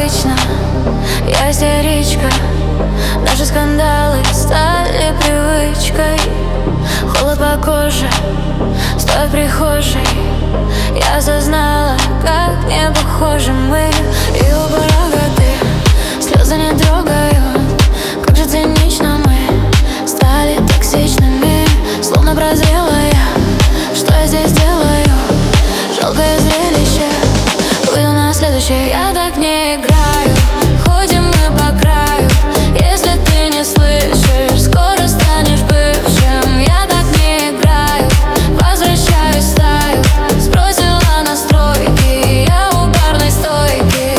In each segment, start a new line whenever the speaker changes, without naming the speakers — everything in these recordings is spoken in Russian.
обычно, я истеричка. Наши скандалы стали привычкой. Холод по коже, стоя в прихожей, я осознала, как не похожи мы. И у порога ты, слезы не трогают. Как же цинично мы стали токсичными. Словно прозрела я, что я здесь делаю? Жалкое зрелище, выйду на следующее. Я так не играю, ходим мы по краю. Если ты не слышишь, скоро станешь бывшим. Я так не играю, возвращаюсь в стаю. Сбросила настройки, я у барной стойки.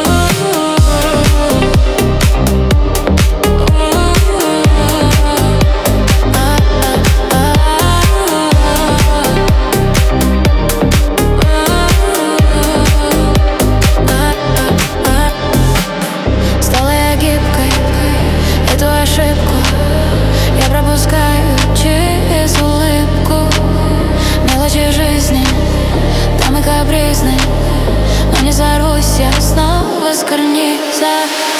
Стала я гибкой, эту ошибку я пропускаю через улыбку. Мелочи жизни, там и капризны, но не сорвусь я снова с карниза.